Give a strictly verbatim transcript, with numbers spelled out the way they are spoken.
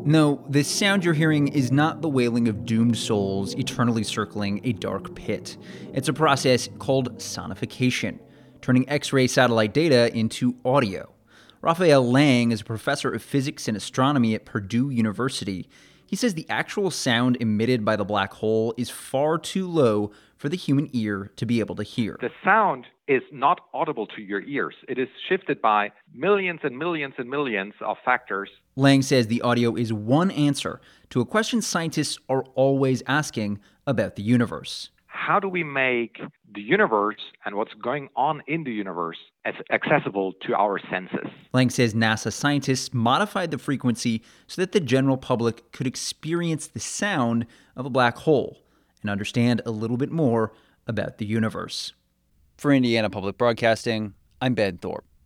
No, this sound you're hearing is not the wailing of doomed souls eternally circling a dark pit. It's a process called sonification, turning X-ray satellite data into audio. Raphael Lang is a professor of physics and astronomy at Purdue University. He says the actual sound emitted by the black hole is far too low for the human ear to be able to hear. The sound is not audible to your ears. It is shifted by millions and millions and millions of factors. Lang says the audio is one answer to a question scientists are always asking about the universe. How do we make the universe and what's going on in the universe as accessible to our senses? Lang says NASA scientists modified the frequency so that the general public could experience the sound of a black hole and understand a little bit more about the universe. For Indiana Public Broadcasting, I'm Ben Thorpe.